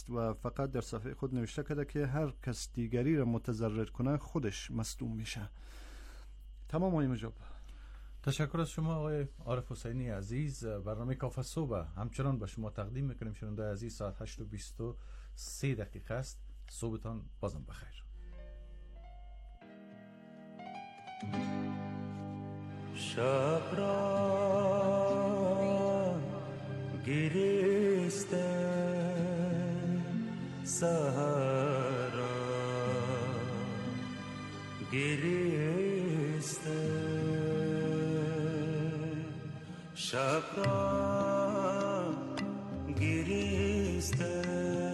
و فقط در صفحه خود نوشته کرده که هر کس دیگری را متضرر کنه خودش مصدوم میشه. تمام آقای مجاب. تشکر از شما آقای عارف حسینی عزیز. برنامه کافه صبح همچنان به شما تقدیم میکنیم. شنونده عزیز ساعت 8:23 است. صبحتان بازم بخیر. شب را گریسته سحر را گریسته شب را گریسته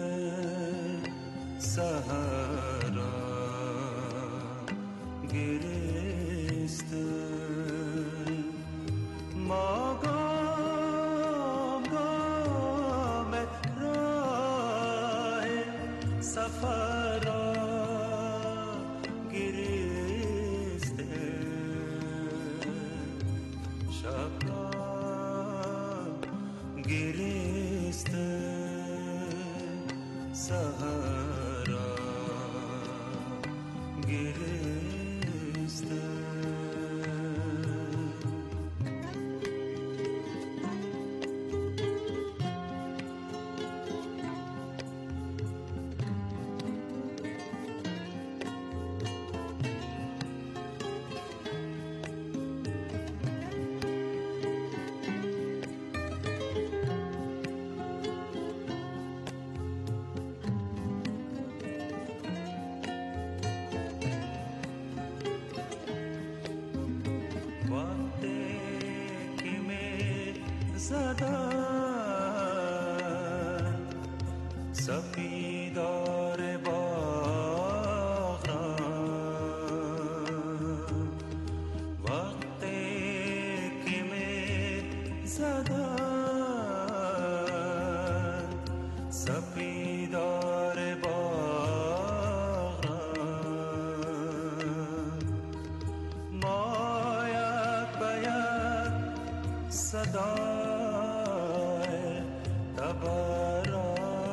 سحر را گریسته ما گام گام راه سفر را گریسته شب را گریسته سحر را گریسته سپیدار باغ را وقتی که می زدن سپیدار باغ را ما یک به یک صدای تبرا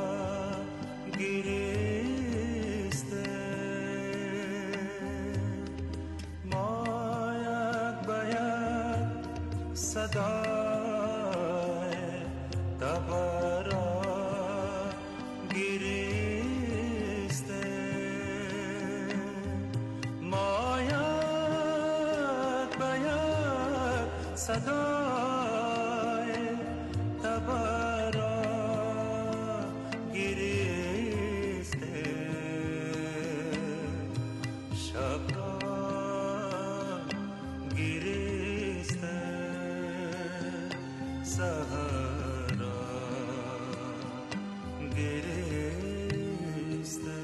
گریسته ما یک به یک صدای تبرا گریسته ما یک به یک صدای تبرا گریسته شب را گریسته سحر را گریسته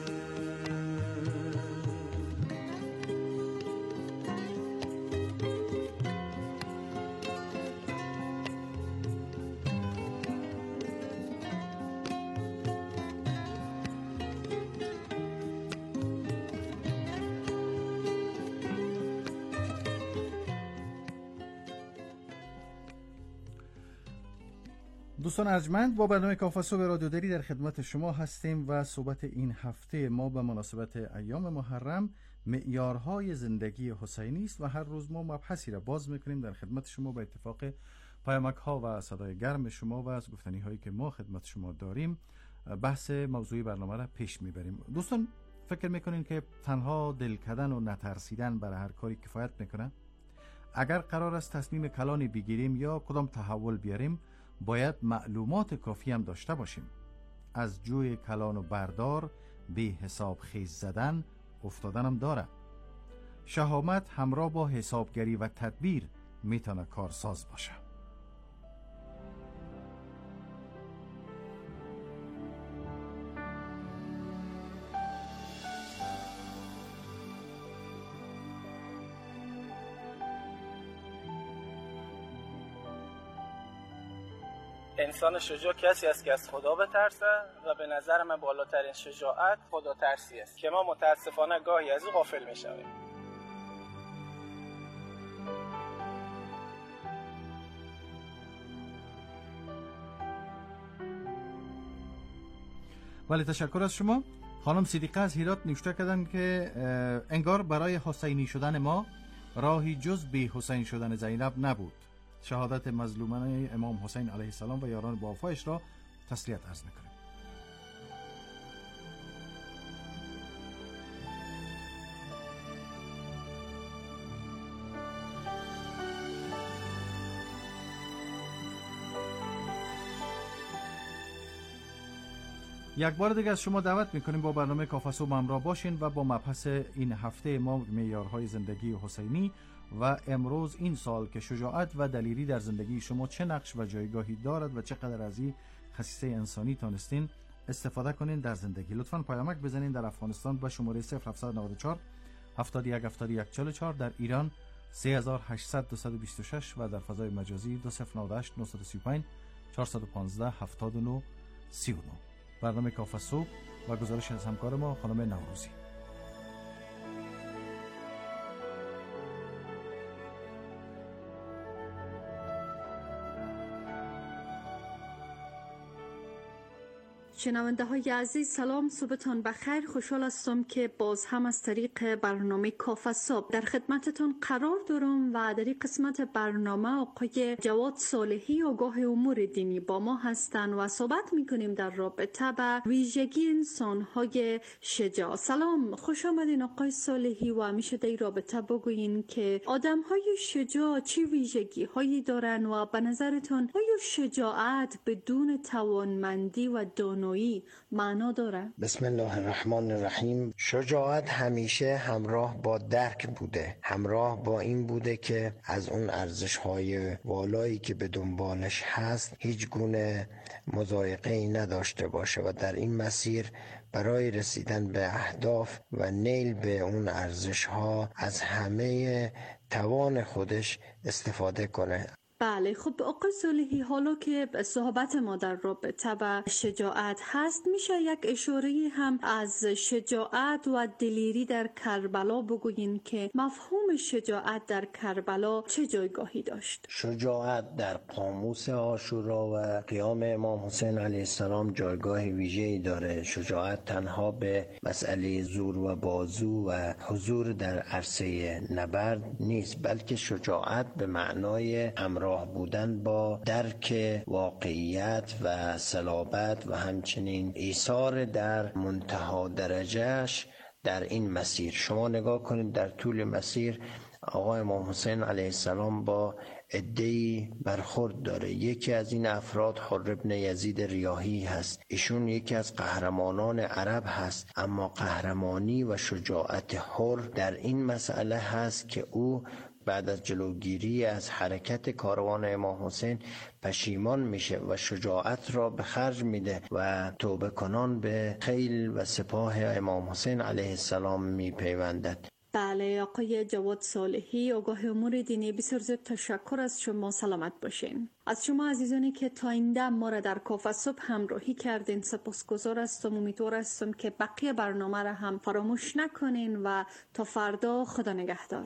دوستان ارجمند، با برنامه کافه صبح رادیو دری در خدمت شما هستیم و صحبت این هفته ما به مناسبت ایام محرم معیارهای زندگی حسینی است و هر روز ما مبحثی را باز میکنیم در خدمت شما به اتفاق پیامک ها و صدای گرم شما و از گفتنی هایی که ما خدمت شما داریم بحث موضوعی برنامه را پیش میبریم. دوستان فکر میکنین که تنها دل کدن و نترسیدن برای هر کاری کفایت میکنه؟ اگر قرار است تصمیم کلانی بگیریم یا کدام تحول بیاریم باید معلومات کافی هم داشته باشیم. از جوی کلان و بردار به حساب خیز زدن افتادن هم داره. شهامت همراه با حسابگری و تدبیر میتونه کارساز باشه. انسان شجاع کسی است که از خدا بترسه و به نظر من بالاترین شجاعت خدا ترسی است که ما متاسفانه گاهی از او غافل میشویم. بله، تشکر از شما. خانم صدیقه از هرات نوشته کردن که انگار برای حسینی شدن ما راهی جز به حسین شدن زینب نبود. شهادت مظلومان امام حسین علیه السلام و یاران با وفایش را تسلیت عرض می‌کنیم. یک بار دیگه از شما دعوت میکنیم با برنامه کافه صبح همراه باشین و با مبحث این هفته ما معیارهای زندگی حسینی و امروز این سال که شجاعت و دلیری در زندگی شما چه نقش و جایگاهی دارد و چقدر از این خصیصه انسانی تانستین استفاده کنین در زندگی. لطفاً پیامک بزنین در افغانستان به شماره 0794 71 71 44، در ایران 3800 226 و در فضای مجازی 2098 935 415 79 39. برنامه کافه صبح و گزارش از همکار ما خانم نوروزی. شنونده های عزیز، سلام، صبحتان بخیر. خوشحال هستم که باز هم از طریق برنامه کافه صبح در خدمتتان قرار دارم و در این قسمت برنامه آقای جواد صالحی آگاه امور دینی با ما هستند و صحبت میکنیم در رابطه با ویژگی انسان های شجاع. سلام، خوش آمدین آقای صالحی و میشه در این رابطه بگوین که آدم های شجاع چی ویژگی هایی دارن و به نظرتان آیا شجاعت بدون توانمندی و دانایی معنا داره؟ بسم الله الرحمن الرحیم. شجاعت همیشه همراه با درک بوده، همراه با این بوده که از اون ارزش‌های والایی که به دنبالش هست هیچ گونه مضایقه‌ای نداشته باشه و در این مسیر برای رسیدن به اهداف و نیل به اون ارزش‌ها از همه توان خودش استفاده کنه. بله، خب آقای صالحی، حالا که صحبت ما در رابطه با شجاعت هست، میشه یک اشاره هم از شجاعت و دلیری در کربلا بگویین که مفهوم شجاعت در کربلا چه جایگاهی داشت؟ شجاعت در قاموس عاشورا و قیام امام حسین علیه السلام جایگاه ویژه‌ای داره. شجاعت تنها به مسئله زور و بازو و حضور در عرصه نبرد نیست، بلکه شجاعت به معنای همراه بودن با درک واقعیت و صلابت و همچنین ایثار در منتها درجهش در این مسیر. شما نگاه کنید در طول مسیر آقا امام حسین علیه السلام با عده‌ای برخورد داره. یکی از این افراد حر ابن یزید ریاحی هست. ایشون یکی از قهرمانان عرب هست، اما قهرمانی و شجاعت حر در این مسئله هست که او بعد از جلوگیری از حرکت کاروان امام حسین پشیمان میشه و شجاعت را به خرج میده و توبه کنان به خیل و سپاه امام حسین علیه السلام میپیوندد. بله آقای جواد صالحی آگاه امور دینی، بسیار زیاد تشکر از شما. سلامت باشین. از شما عزیزانی که تا این دم ما را در کافه صبح همراهی کردین سپاسگزار هستم. امیدوار هستم که بقیه برنامه را هم فراموش نکنین و تا فردا خدا نگهدار.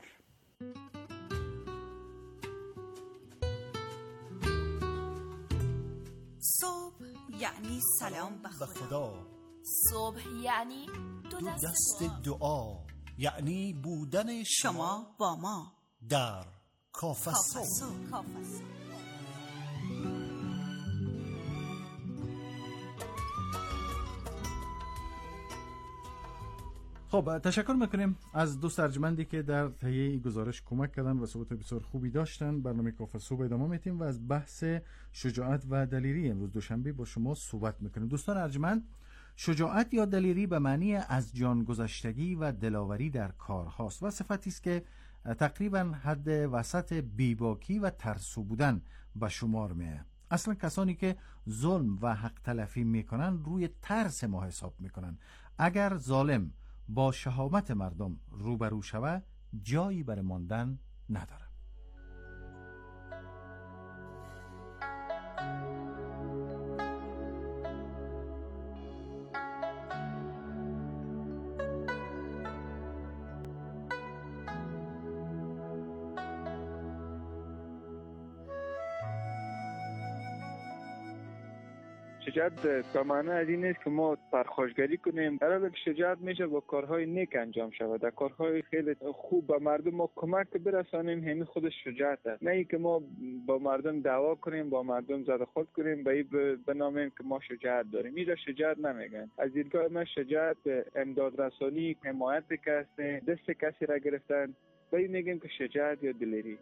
صبح یعنی سلام به خدا. صبح یعنی دو دست دعا، یعنی بودن شما با ما در کافه صبح. خب، تشکر میکنیم از دوست ارجمندی که در تهیه گزارش کمک کردن و صحبت بسیار خوبی داشتن. برنامه کافه صبح ادامه میدیم و از بحث شجاعت و دلیری امروز دوشنبه با شما صحبت میکنیم. دوستان ارجمند، شجاعت یا دلیری به معنی از جان گذشتگی و دلاوری در کار هاست و صفتی است که تقریبا حد وسط بیباکی و ترسو بودن به شمار میه. اصلا کسانی که ظلم و حق تلفی میکنن روی ترس ما حساب میکنن. اگر ظالم با شهامت مردم روبرو شود جایی برای ماندن نداره. شجاعت به معنی از این نیست که ما پرخاشگری کنیم. در حالی که شجاعت میشه با کارهای نیک انجام شود، در کارهای خیلی خوب به مردم ما کمک برسانیم، همین خودش شجاعت است. نه اینکه ما با مردم دعوا کنیم، با مردم زد خود کنیم، به این بنامیم که ما شجاعت داریم. اینجا شجاعت نمیگن. از دیدگاه من شجاعت امداد رسانی، حمایت کسی، دست کسی را گرفتن، به این میگیم که شجاعت یا دلیری.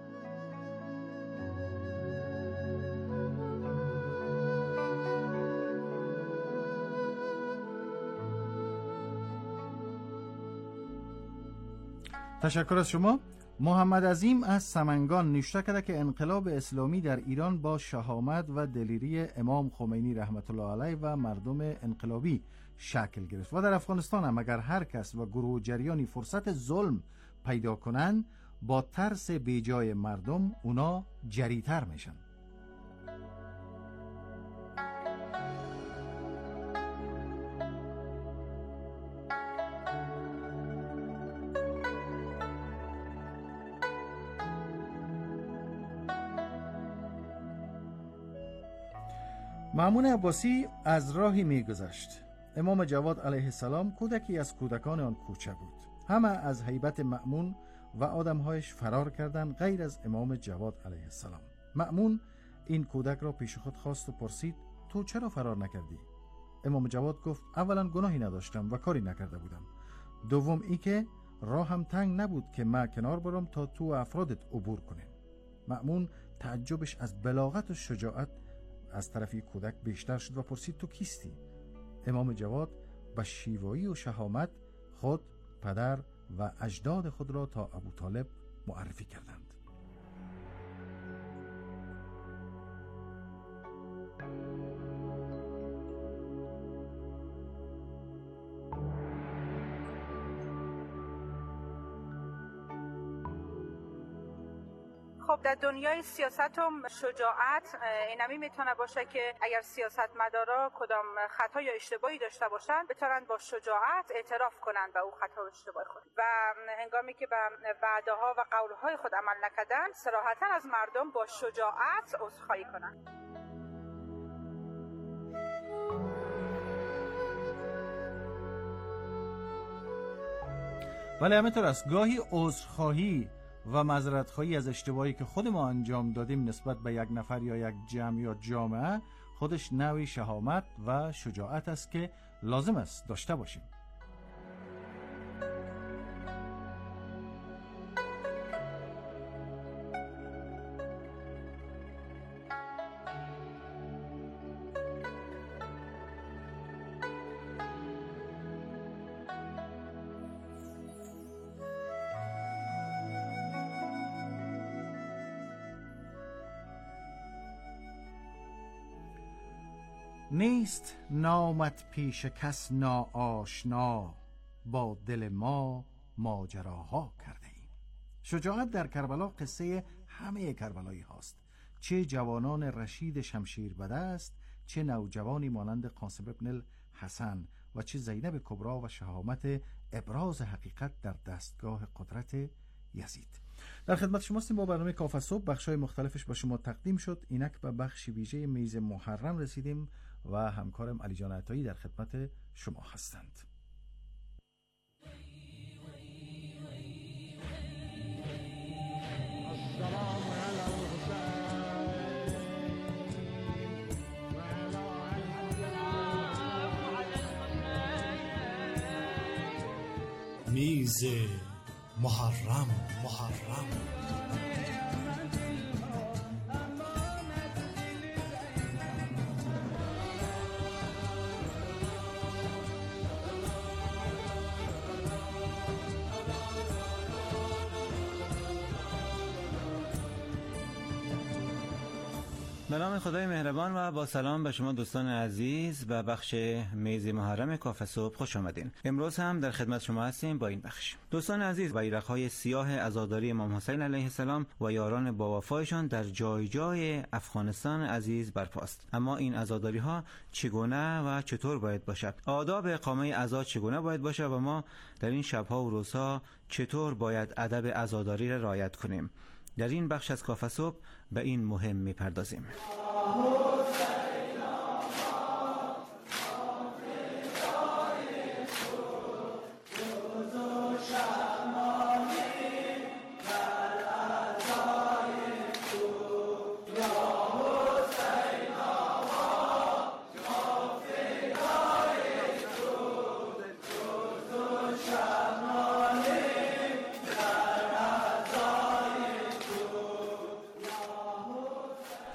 تشکر از شما. محمد عظیم از سمنگان نوشته کرده که انقلاب اسلامی در ایران با شهامت و دلیری امام خمینی رحمت الله علیه و مردم انقلابی شکل گرفت و در افغانستان هم اگر هر کس و گروه و جریانی فرصت ظلم پیدا کنن، با ترس بیجای مردم اونا جریتر میشن. مامون عباسی از راهی میگذشت. امام جواد علیه السلام کودکی از کودکان آن کوچه بود. همه از هیبت مأمون و آدمهایش فرار کردند غیر از امام جواد علیه السلام. مأمون این کودک را پیش خود خواست و پرسید تو چرا فرار نکردی؟ امام جواد گفت اولا گناهی نداشتم و کاری نکرده بودم. دوم ای که راهم تنگ نبود که من کنار برم تا تو و افرادت عبور کنیم. مأمون تعجبش از بلاغت و شجاعت از طرفی کودک بیشتر شد و پرسید تو کیستی؟ امام جواد با شیوایی و شهامت خود، پدر و اجداد خود را تا ابو طالب معرفی کردند. خب در دنیای سیاست هم شجاعت اینمی میتونه باشه که اگر سیاستمدارا کدام خطا یا اشتباهی داشته باشن بتونن با شجاعت اعتراف کنن به او خطا و اشتباه خود و هنگامی که به وعده ها و قول های خود عمل نکردن صراحتا از مردم با شجاعت عذرخواهی کنن. ولی همینطور است گاهی عذرخواهی و معذرت‌خواهی از اشتباهی که خود ما انجام دادیم نسبت به یک نفر یا یک جمع یا جامعه خودش نوعی شهامت و شجاعت است که لازم است داشته باشیم. نیست نامت پیش کس ناآشنا، با دل ما ماجراها کرده ایم. شجاعت در کربلا قصه همه کربلایی هاست، چه جوانان رشید شمشیر به دست، چه نوجوانی مانند قاسم ابن الحسن و چه زینب کبرا و شهامت ابراز حقیقت در دستگاه قدرت یزید. در خدمت شما هستیم با برنامه کافه صبح. بخش‌های مختلفش با شما تقدیم شد. اینک به بخش ویژه میز محرم رسیدیم و همکارم علی جان عطایی در خدمت شما هستند. میز محرم. به نام خدای مهربان و با سلام به شما دوستان عزیز به بخش میز محرم کافه صبح خوش آمدین. امروز هم در خدمت شما هستیم با این بخش. دوستان عزیز، بیرق‌های سیاه عزاداری امام حسین علیه السلام و یاران با وفایشان در جای جای افغانستان عزیز برپاست. اما این عزاداری‌ها چگونه و چطور باید باشد؟ آداب اقامه عزا چگونه باید باشه و ما در این شب‌ها و روزها چطور باید ادب عزاداری را رعایت کنیم؟ در این بخش از کافه صبح به این مهم می‌پردازیم.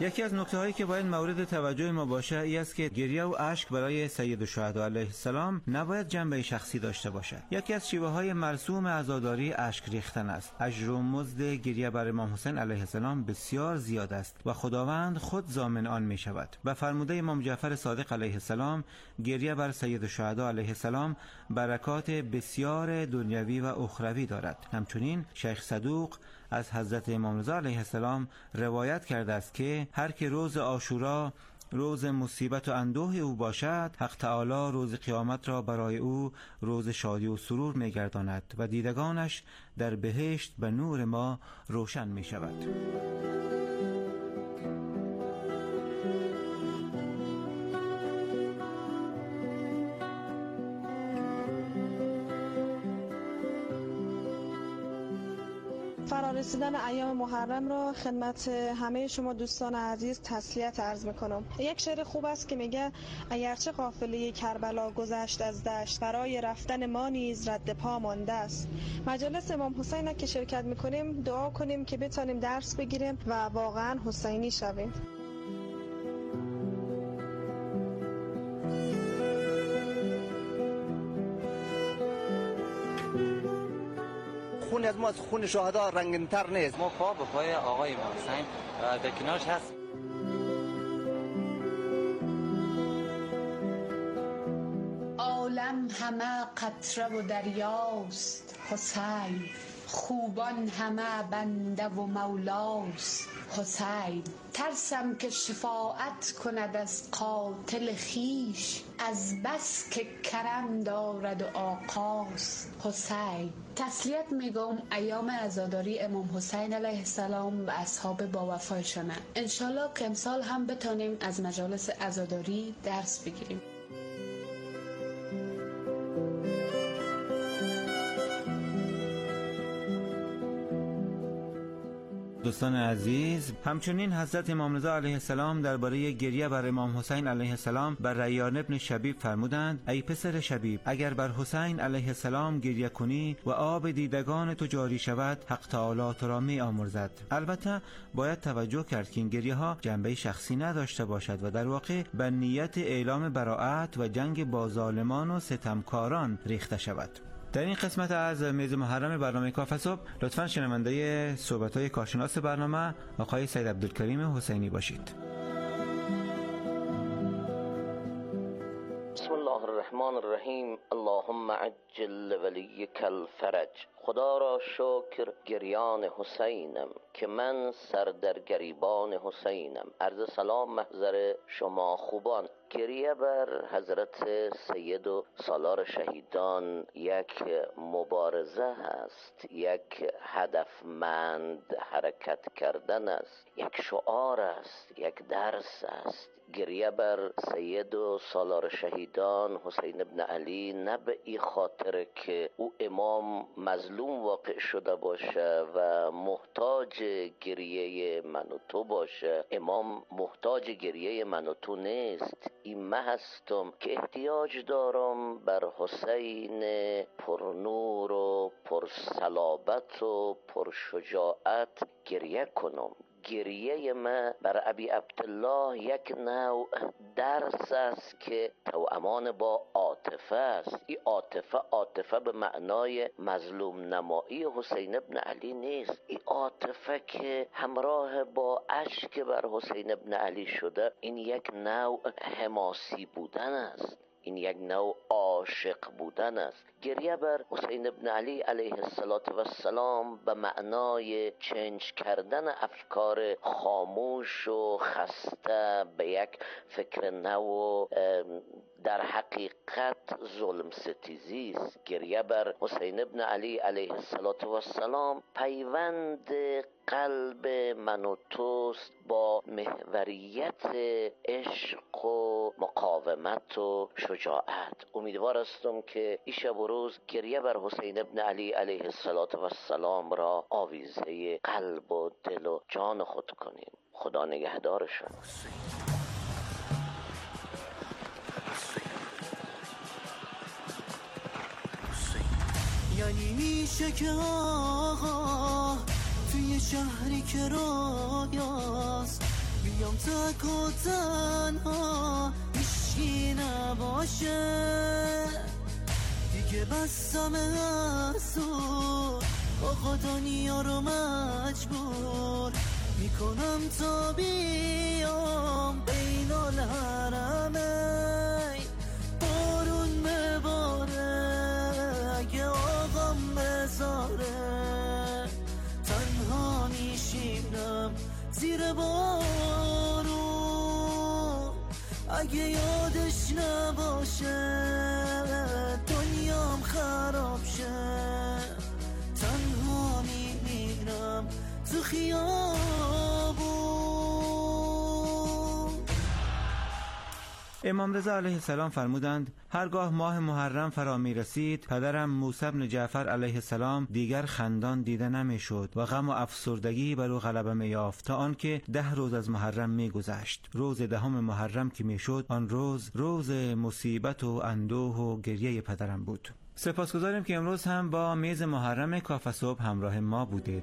یکی از نکته‌هایی که باید مورد توجه ما باشه این است که گریه و اشک برای سید الشهدا علیه السلام نباید جنبه شخصی داشته باشد. یکی از شیوه‌های مرسوم عزاداری اشک ریختن است. اجر و مزد گریه بر امام حسین علیه السلام بسیار زیاد است و خداوند خود ضامن آن می‌شود. به فرموده امام جعفر صادق علیه السلام گریه بر سید الشهدا علیه السلام برکات بسیار دنیوی و اخروی دارد. همچنین شیخ صدوق از حضرت امام رضا علیه السلام روایت کرده است که هر که روز عاشورا روز مصیبت و اندوه او باشد، حق تعالی روز قیامت را برای او روز شادی و سرور می‌گرداند و دیدگانش در بهشت به نور ما روشن می‌شود. فرارسیدن ایام محرم را خدمت همه شما دوستان عزیز تسلیت عرض میکنم. یک شعر خوب است که میگه اگرچه قافله کربلا گذشت از دشت، برای رفتن ما نیز رد پا مانده است. مجالس امام حسین که شرکت میکنیم دعا کنیم که بتونیم درس بگیریم و واقعا حسینی شویم. خون از ما از خون شهدا رنگین‌تر نیست. ما پا به پای آقای امام حسین در کنارش هست. عالم همه قطره و دریاست حسین، خوبان همه بنده و مولاست حسین. ترسم که شفاعت کند از قاتل خیش، از بس که کرم دارد و آقاست حسین. تسلیت میگم ایام عزاداری امام حسین علیه السلام و اصحاب با وفایشانه. انشالله که امسال هم بتانیم از مجالس عزاداری درس بگیریم. دوستان عزیز، همچنین حضرت امام رضا علیه السلام درباره گریه بر امام حسین علیه السلام بر ریان ابن شبیب فرمودند: ای پسر شبیب، اگر بر حسین علیه السلام گریه کنی و آب دیدگان تو جاری شود، حق تعالی تو را می آمرزد. البته باید توجه کرد که این گریه ها جنبه شخصی نداشته باشد و در واقع به نیت اعلام براءت و جنگ با ظالمان و ستمکاران ریخته شود. در این قسمت از میز محرم برنامه کافه صبح لطفاً شنونده صحبت‌های کارشناس برنامه آقای سید عبدالکریم حسینی باشید. بسم الله الرحمن الرحیم. اللهم عجل ولیک الفرج. خدا را شکر گریان حسینم که من سر در گریبان حسینم. عرض سلام محضر شما خوبان. گریه بر حضرت سید و سالار شهیدان یک مبارزه است، یک هدفمند حرکت کردن است، یک شعار است، یک درس است. گریه بر سید و سالار شهیدان حسین ابن علی نه به این خاطر که او امام مظلوم واقع شده باشه و محتاج گریه من و تو باشه. امام محتاج گریه من و تو نیست. این من هستم که احتیاج دارم بر حسین پرنور و پرصلابت و پرشجاعت گریه کنم. گریه ما بر ابی عبدالله یک نوع درس است که توامان با عاطفه است. این عاطفه به معنای مظلوم نمایی حسین ابن علی نیست. این عاطفه که همراه با اشک بر حسین ابن علی شده، این یک نوع حماسی بودن است، این یک نوع عاشق بودن است. گریه بر حسین ابن علی علیه السلام به معنای چنج کردن افکار خاموش و خسته به یک فکر نو در حقیقت ظلم ستیزی است. گریه بر حسین ابن علی علیه السلام پیوند قلب من و توست با محوریت عشق و مقاومت و شجاعت. امیدوار هستم که این شب و روز گریه بر حسین ابن علی علیه السلام را آویزه قلب و دل و جان خود کنیم. خدا نگهدار شما. یعنی میشه که آقا توی شهری که رایاست، بیام تک و تنها هیچکی نباشه دیگه بستم از تو آقا دنیا رو مجبور میکنم تا بیام بین الحرمین بارون بباره اگه آقام بذاره تنها میشینم زیر بارون اگه یادش نباشه دنیام خراب شه تنها میمیرم تو خیابون. امام رضا علیه السلام فرمودند هرگاه ماه محرم فرا می رسید پدرم موسی بن جعفر علیه السلام دیگر خندان دیده نمی شد و غم و افسردگی بر او غلبه می یافت تا آنکه 10 روز از محرم می گذشت. روز 10 محرم که می شد آن روز مصیبت و اندوه و گریه پدرم بود. سپاسگزاریم که امروز هم با میز محرم کافه صبح همراه ما بودید.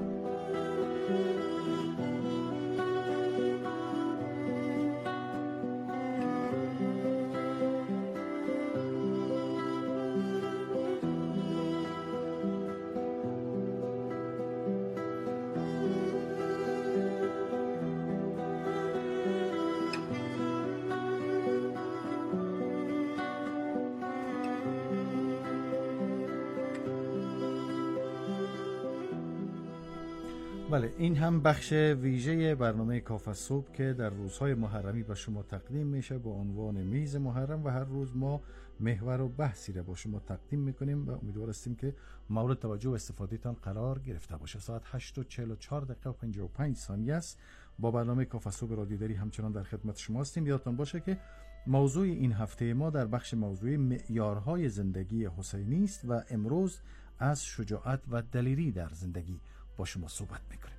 بله، این هم بخش ویژه برنامه کافه صبح که در روزهای محرمی به شما تقدیم میشه با عنوان میز محرم و هر روز ما محور و بحثی را با شما تقدیم میکنیم و امیدوار هستیم که مورد توجه و استفادهتان قرار گرفته باشه. ساعت 8:44 و 55 ثانیه است. با برنامه کافه صبح رادیو دری همچنان در خدمت شما هستیم. یادتان باشه که موضوع این هفته ما در بخش موضوعی معیارهای زندگی حسینی است و امروز از شجاعت و دلیری در زندگی با شما صحبت میکنیم.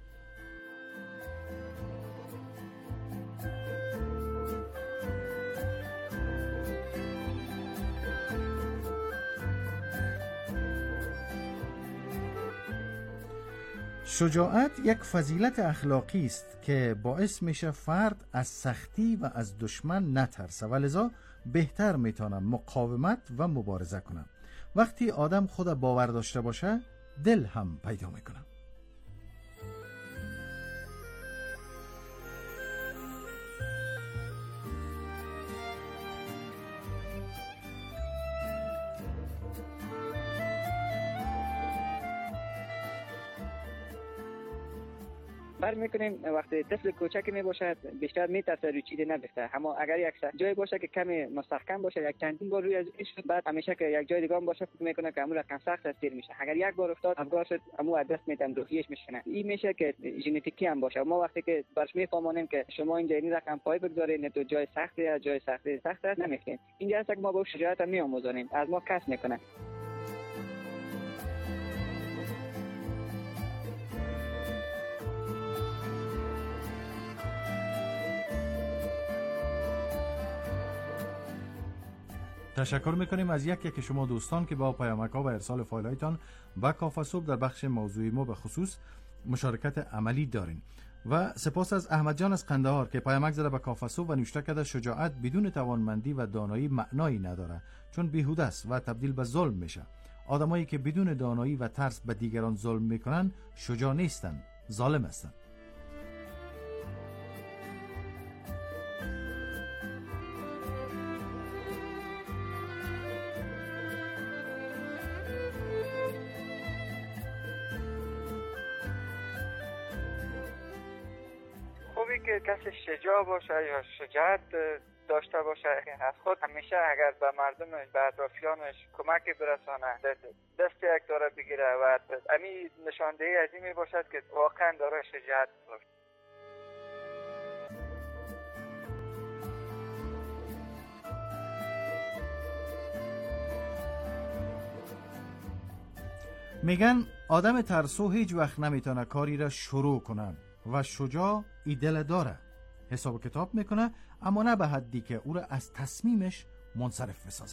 شجاعت یک فضیلت اخلاقی است که باعث میشه فرد از سختی و از دشمن نترسه و لذا بهتر میتونه مقاومت و مبارزه کنه. وقتی آدم خود باور داشته باشه دل هم پیدا میکنه. بر میکنیم وقتی طفل کوچک می باشد بیشتر میترسه روی چیزی نبسته، اما اگر یک جای باشه که کمی مستحکم باشه یک چندین بار روی از شد بعد همیشه که یک جای دیگه باشه فکر میکنه که امور رقم سخت استیر میشه. اگر یک بار افتاد افگار شد امو از دست میتم روحیش میشکنه. این میشه که ژنتیکی هم باشه. ما وقتی که برش میفهمونیم که شما اینجا این رقم پای بگذارید نه تو جای سختی از جای سختی سخت است نمیکنید، اینجا است که ما با شجاعت میآموزونیم، از ما کس میکنه. تشکر میکنیم از یک شما دوستان که با پیامک‌ها و ارسال فایل‌هایتان با کافه صبح در بخش موضوعی ما به خصوص مشارکت عملی دارین و سپاس از احمد جان از قندهار که پیامک زده به کافه صبح و نوشته کرده شجاعت بدون توانمندی و دانایی معنایی نداره چون بیهوده است و تبدیل به ظلم میشه. آدمایی که بدون دانایی و ترس به دیگران ظلم میکنن شجاع نیستن، ظالم هستن. که کسی شجاع باشه یا شجاعت داشته باشه از خود همیشه اگر به مردمش به اطرافیانش کمکی برسانه دست یک داره بگیره و همین نشاندهی از این می باشد که واقعا داره شجاعت باشه. میگن آدم ترسو هیچ وقت نمیتونه کاری را شروع کنه و شجاع ایدل داره، حساب کتاب میکنه اما نه به حدی که او را از تصمیمش منصرف بسازه.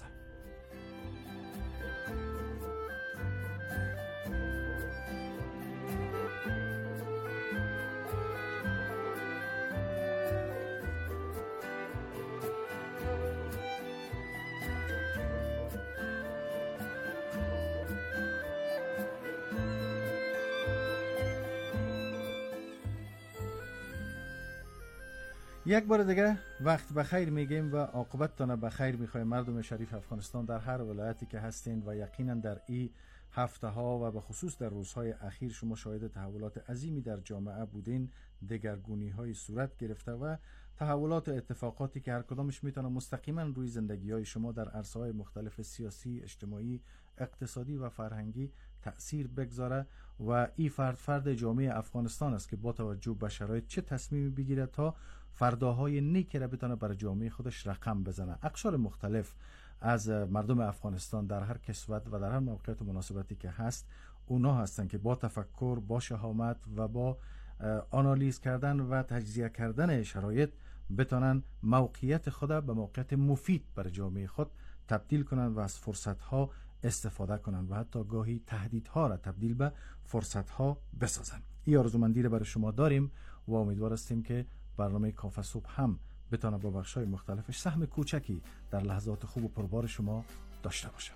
یک بار دیگه وقت بخیر میگیم و عاقبتتان بخیر میخوایم مردم شریف افغانستان در هر ولایتی که هستین و یقینا در این هفته ها و به خصوص در روزهای اخیر شما شاهد تحولات عظیمی در جامعه بودین، دگرگونی های صورت گرفته و تحولات و اتفاقاتی که هر کدامش میتونه مستقیما روی زندگی های شما در عرصه های مختلف سیاسی، اجتماعی، اقتصادی و فرهنگی تأثیر بگذاره و این فرد جامعه افغانستان است که با توجه به شرایط چه تصمیمی بگیره تا فرداهای نیکی را بتونه برای جامعه خودش رقم بزنه. اقشار مختلف از مردم افغانستان در هر کسوت و در هر موقعیت و مناسبتی که هست، اونا هستن که با تفکر، با شهامت و با آنالیز کردن و تجزیه کردن شرایط بتونن موقعیت خود به موقعیت مفید برای جامعه خود تبدیل کنن و از فرصتها استفاده کنن و حتی گاهی تهدیدها را تبدیل به فرصتها بسازن. این آرزومندی را برای شما داریم و امیدوار هستیم که برنامه کافه صبح هم بتونه با بخش‌های مختلفش سهم کوچکی در لحظات خوب و پربار شما داشته باشه.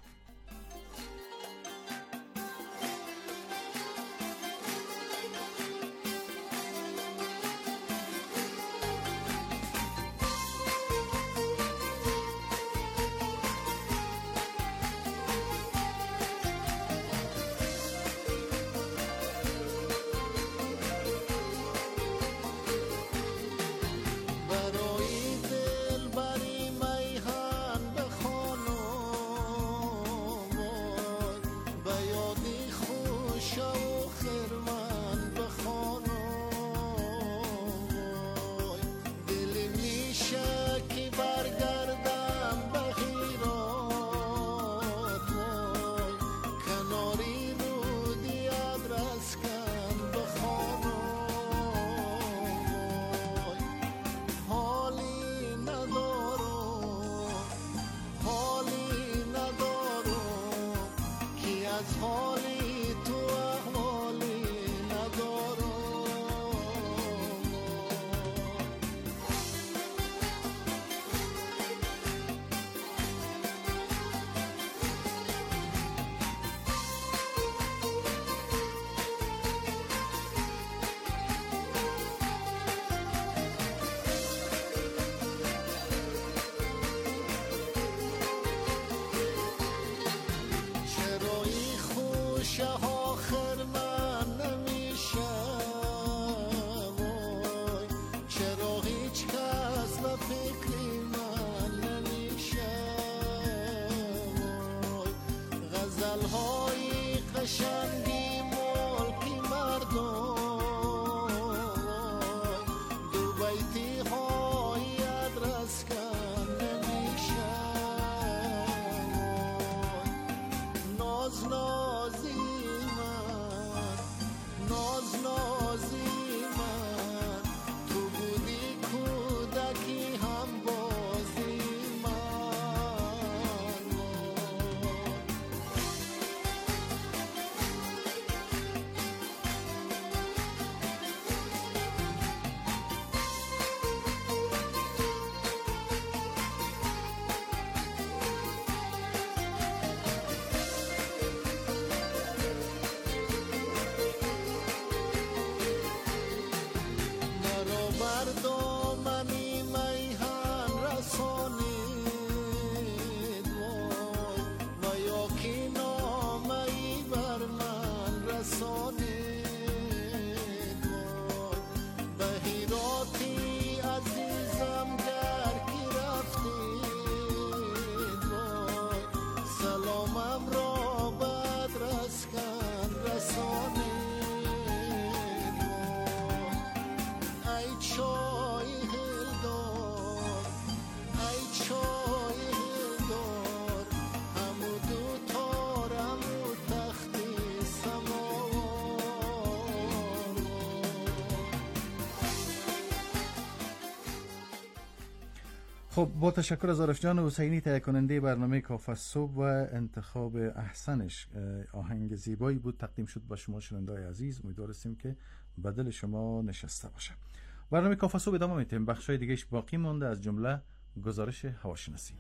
خب با تشکر از عارف جان حسینی تهیه کننده برنامه کافه صبح و انتخاب احسنش، آهنگ زیبایی بود تقدیم شد با شما شنونده‌های عزیز. امیدواریم که بدل شما نشسته باشه. برنامه کافه صبح ادامه میدیم، بخشای دیگهش باقی مونده از جمله گزارش هواشناسی.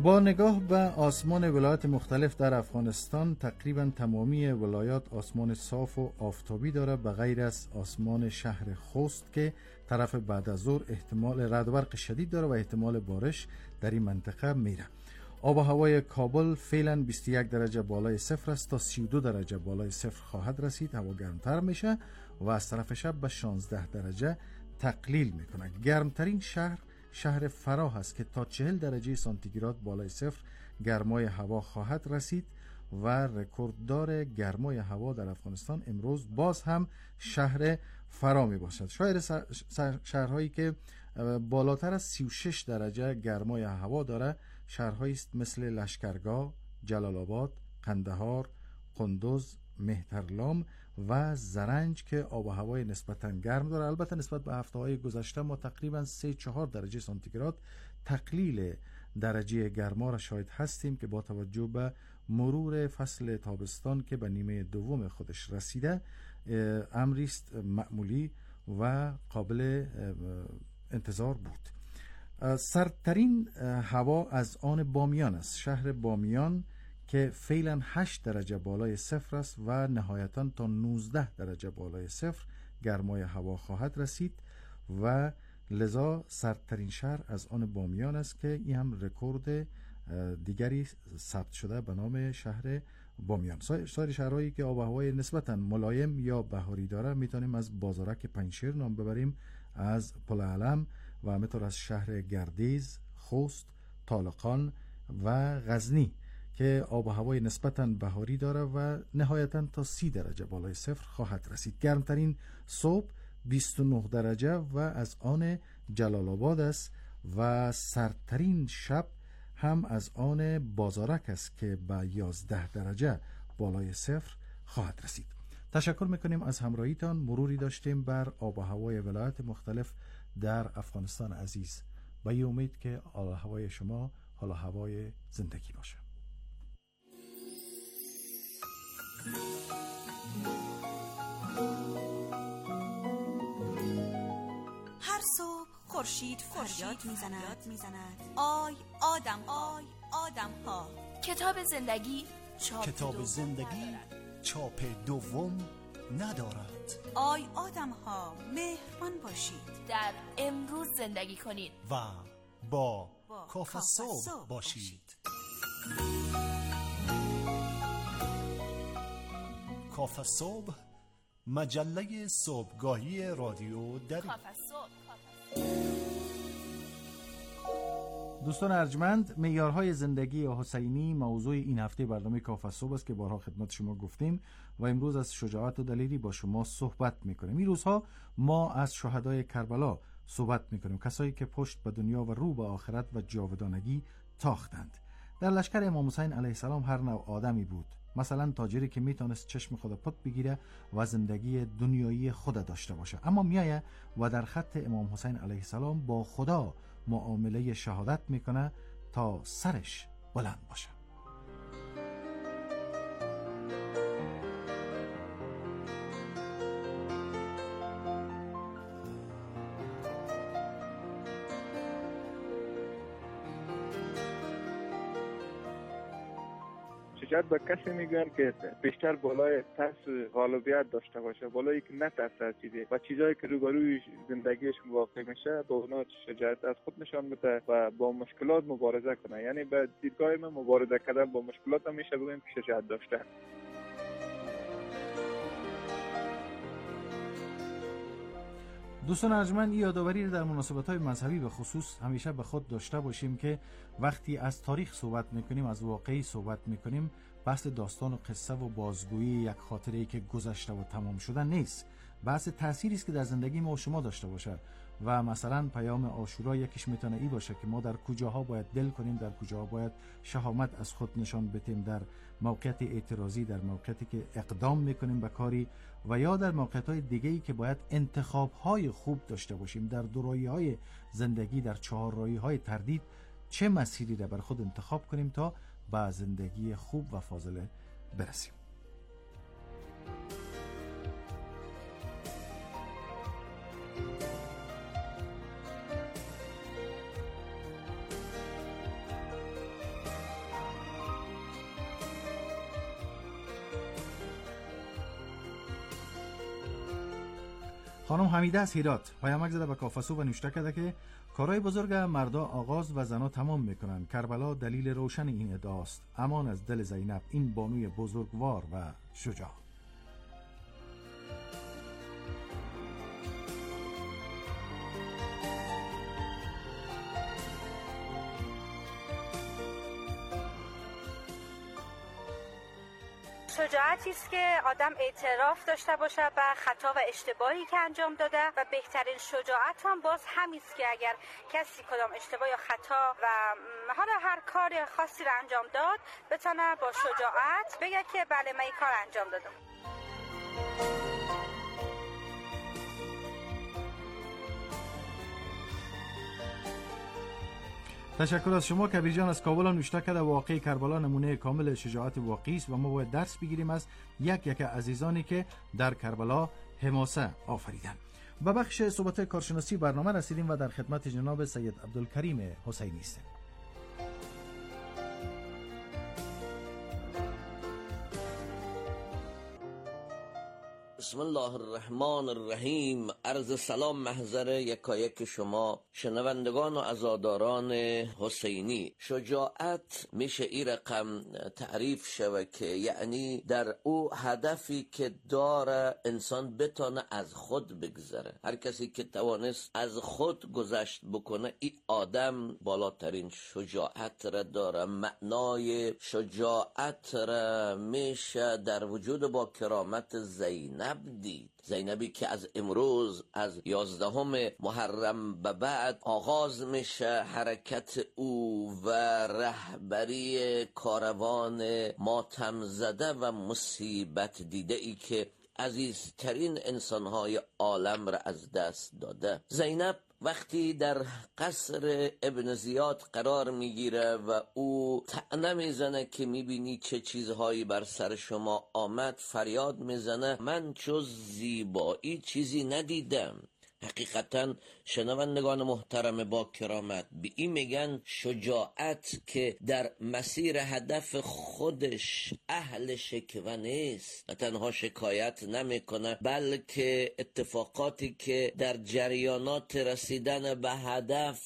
با نگاه به آسمان ولایات مختلف در افغانستان، تقریبا تمامی ولایات آسمان صاف و آفتابی داره به غیر از آسمان شهر خوست که طرف بعد از ظهر احتمال رعد و برق شدید داره و احتمال بارش در این منطقه میره. آب و هوای کابل فعلا 21 درجه بالای صفر است تا 32 درجه بالای صفر خواهد رسید. هوا گرمتر میشه و از طرف شب به 16 درجه تقلیل میکنه. گرمترین شهر فراه است که تا 40 درجه سانتیگراد بالای صفر گرمای هوا خواهد رسید و رکورددار گرمای هوا در افغانستان امروز باز هم شهر فراه می باشد. شهرهایی که بالاتر از 36 درجه گرمای هوا داره شهرهایی است مثل لشکرگاه، جلال آباد، قندهار، قندوز، مهترلام و زرنج که آب و هوای نسبتاً گرم داره. البته نسبت به هفته‌های گذشته ما تقریباً 3-4 درجه سانتیگراد تقلیل درجه گرما را شاهد هستیم که با توجه به مرور فصل تابستان که به نیمه دوم خودش رسیده امری است معمولی و قابل انتظار بود. سردترین هوا از آن بامیان است. شهر بامیان که فعلا 8 درجه بالای صفر است و نهایتاً تا 19 درجه بالای صفر گرمای هوا خواهد رسید و لذا سردترین شهر از آن بامیان است که این هم رکورد دیگری ثبت شده به نام شهر بامیان. سایر شهرهایی که آب و هوای نسبتاً ملایم یا بهاری داره میتونیم از بازارک پنجشیر نام ببریم، از پل علم و همینطور از شهر گردیز، خوست، طالقان و غزنی که آب و هوای نسبتاً بهاری داره و نهایتاً تا 30 درجه بالای صفر خواهد رسید. گرمترین صبح 29 درجه و از آن جلال آباد است و سردترین شب هم از آن بازارک است که به 11 درجه بالای صفر خواهد رسید. تشکر میکنیم از همراهیتان. مروری داشتیم بر آب و هوای ولایات مختلف در افغانستان عزیز. با امید که آب و هوای شما حال و هوای زندگی باشه. هر صبح خورشید فریاد میزند آی آدم ها. کتاب زندگی چاپ دوم ندارد. آی آدم ها، مهربان باشید، در امروز زندگی کنید و با کافه صبح باشید. کافه صبح، مجله صبحگاهی رادیو دری. دوستان ارجمند، معیارهای زندگی حسینی موضوع این هفته برنامه کافه صبح است که بارها خدمت شما گفتیم و امروز از شجاعت و دلیری با شما صحبت میکنیم. این روزها ما از شهدای کربلا صحبت میکنیم، کسایی که پشت به دنیا و رو به آخرت و جاودانگی تاختند. در لشکر امام حسین علیه السلام هر نوع آدمی بود، مثلا تاجری که میتونست چشم خود پت بگیره و زندگی دنیایی خود داشته باشه، اما میایه و در خط امام حسین علیه السلام با خدا معامله شهادت میکنه تا سرش بلند باشه. شجاعت به کسی میگن که بیشتر بالای ترس غالبیت داشته باشه، بالایی که نترسه از چیزی و چیزایی که روبروی زندگیش واقع میشه به اونا شجاعت از خود نشان بده و با مشکلات مبارزه کنه. یعنی به دیدگاه من مبارزه کردن با مشکلات هم میشه بگیم که شجاعت داشته. دوستان ارجمند، یادآوری در مناسبت‌های مذهبی به خصوص همیشه به خود داشته باشیم که وقتی از تاریخ صحبت میکنیم، از واقعی صحبت میکنیم، بحث داستان و قصه و بازگویی یک خاطره‌ای که گذشته و تمام شده نیست. بحث تأثیری است که در زندگی ما و شما داشته باشه و مثلا پیام عاشورا یکیش میتونه ای باشه که ما در کجاها باید دل کنیم، در کجاها باید شهامت از خود نشان بدیم، در موقعیت اعتراضی، در موقعیتی که اقدام میکنیم به کاری و یا در موقعیت‌های دیگه‌ای که باید انتخاب‌های خوب داشته باشیم در دورایی‌های زندگی، در چهارراهی‌های تردید چه مسیری را بر خود انتخاب کنیم تا به زندگی خوب و فاضله برسیم. خانم حمیده از هرات پیامک زده به کافسو و نوشته کرده که کارهای بزرگ مردا آغاز و زنا تمام میکنن. کربلا دلیل روشن این ادعاست. امان از دل زینب، این بانوی بزرگوار و شجاع. شجاعتی است که آدم اعتراف داشته باشه به خطا و اشتباهی که انجام داده و بهترین شجاعت هم باز همین است که اگر کسی کدام اشتباه یا خطا و حالا هر کار خاصی را انجام داد بتونه با شجاعت بگه که بله من این کار انجام دادم. تشکر از شما کبیر جان از کابل. نوشته کرده واقعی کربلا نمونه کامل شجاعت واقعی است و ما باید درس بگیریم از یک عزیزانی که در کربلا حماسه آفریدند. به بخش صحبت کارشناسی برنامه رسیدیم و در خدمت جناب سید عبدالکریم حسینی هستیم. بسم الله الرحمن الرحیم. عرض سلام محضر یکایک شما شنوندگان و عزاداران حسینی. شجاعت میشه این رقم تعریف شوه که یعنی در او هدفی که داره انسان بتانه از خود بگذره. هر کسی که توانست از خود گذشت بکنه این آدم بالاترین شجاعت را داره. معنای شجاعت را میشه در وجود با کرامت زینب دید. زینبی که از امروز از 11 محرم به بعد آغاز میشه حرکت او و رهبری کاروان ماتم زده و مصیبت دیده ای که عزیزترین انسانهای عالم را از دست داده. زینب وقتی در قصر ابن زیاد قرار میگیره و او طعنه میزنه که میبینی چه چیزهایی بر سر شما آمد، فریاد میزنه من جز زیبایی چیزی ندیدم. حقیقتا شنوندگان محترم با کرامت به این میگن شجاعت که در مسیر هدف خودش اهل شکوه نیست، نه تنها شکایت نمیکنه بلکه اتفاقاتی که در جریانات رسیدن به هدف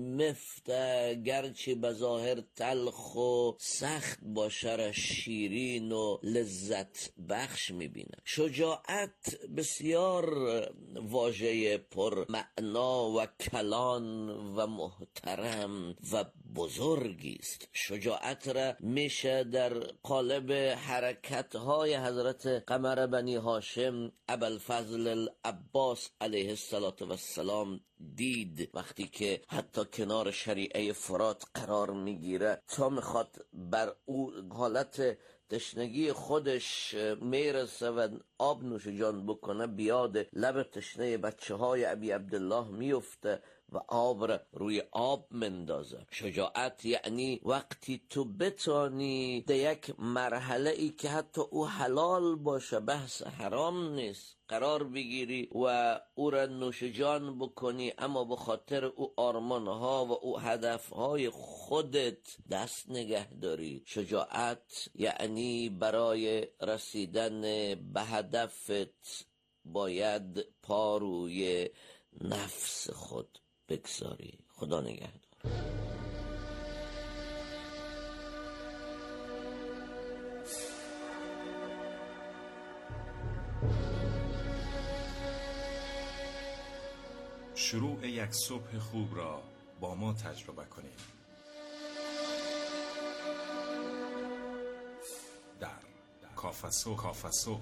مفته گرچه بظاهر تلخ و سخت باشه را شیرین و لذت بخش میبینه. شجاعت بسیار واژه پر معنا و کلان و محترم و بزرگی است. شجاعت را میشه در قالب حرکت‌های حضرت قمر بنی هاشم ابوالفضل العباس علیه السلام دید. وقتی که حتی کنار شریعه فرات قرار میگیره تا میخواد بر او حالت تشنگی خودش میرسه و آب نوش جان بکنه، بیاد لب تشنه بچه های ابی عبدالله میفته و آب را روی آب مندازه. شجاعت یعنی وقتی تو بتانی در یک مرحله ای که حتی او حلال باشه، بحث حرام نیست، قرار بگیری و او را نوش جان بکنی، اما به خاطر او آرمانها و او هدفهای خودت دست نگه داری. شجاعت یعنی برای رسیدن به هدفت باید پا روی نفس خود بگذاری. خدا نگهدار. شروع یک صبح خوب را با ما تجربه کنید. در کافسو.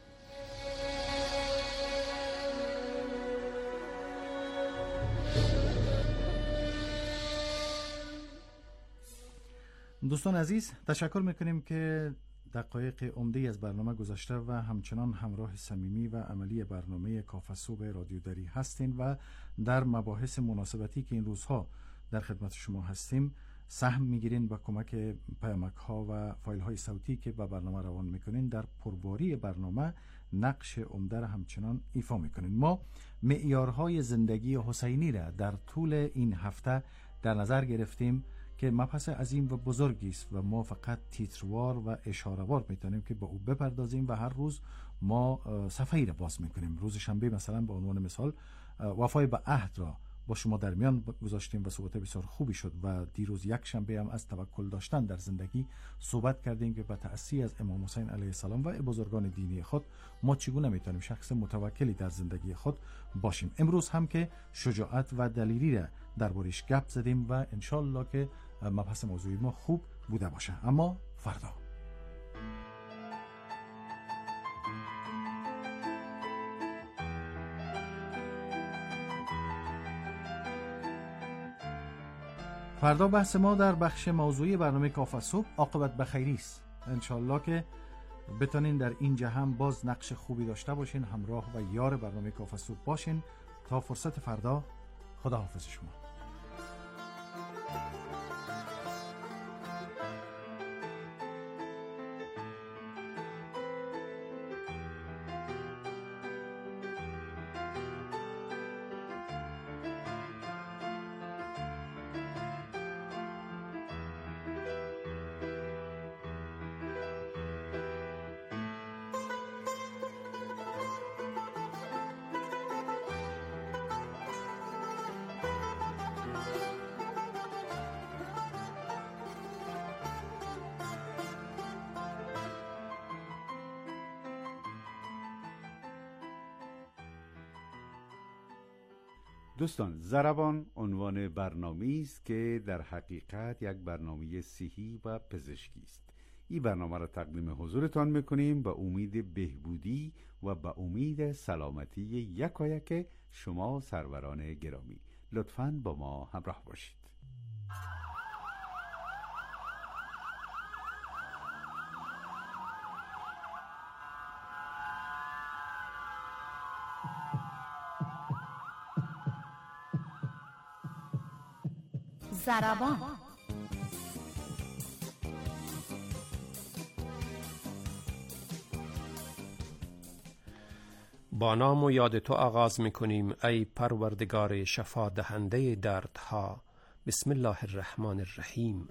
دوستان عزیز، تشکر میکنیم که دقایق عمده‌ای از برنامه گذشته و همچنان همراه صمیمی و عملی برنامه کافسو رادیو دری هستین و در مباحث مناسبتی که این روزها در خدمت شما هستیم سهم میگیرین با کمک پیامک ها و فایل های صوتی که به برنامه روان میکنین. در پرباری برنامه نقش عمده را همچنان ایفا میکنین. ما معیارهای زندگی حسینی را در طول این هفته در نظر گرفتیم که مبحث عظیم و بزرگی است و ما فقط تیتروار و اشاره‌وار میتونیم که با او بپردازیم و هر روز ما صفحه‌ای را باز میکنیم. روز شنبه مثلا به عنوان مثال وفای به عهد را با شما در میان گذاشتیم و صحبت بسیار خوبی شد و دیروز یک شنبه هم از توکل داشتن در زندگی صحبت کردیم که به تأسی از امام حسین علیه السلام و بزرگان دینی خود ما چگونه میتونیم شخص متوکلی در زندگی خود باشیم. امروز هم که شجاعت و دلیری را دربارش گپ زدیم و انشالله که مبحث موضوعی ما خوب بوده باشه. اما فردا بحث ما در بخش موضوعی برنامه کافه صبح عاقبت بخیری است. انشالله که بتونین در این جهان باز نقش خوبی داشته باشین، همراه و یار برنامه کافه صبح باشین. تا فرصت فردا، خدا حافظ شما. دوستان، ضربان عنوان برنامه‌ای است که در حقیقت یک برنامه صحی و پزشکی است. این برنامه را تقدیم حضورتان میکنیم به امید بهبودی و به امید سلامتی یکایک شما سروران گرامی. لطفاً با ما همراه باشید. ضربان. با نام و یاد تو آغاز می‌کنیم ای پروردگار شفا دهنده دردها. بسم الله الرحمن الرحیم.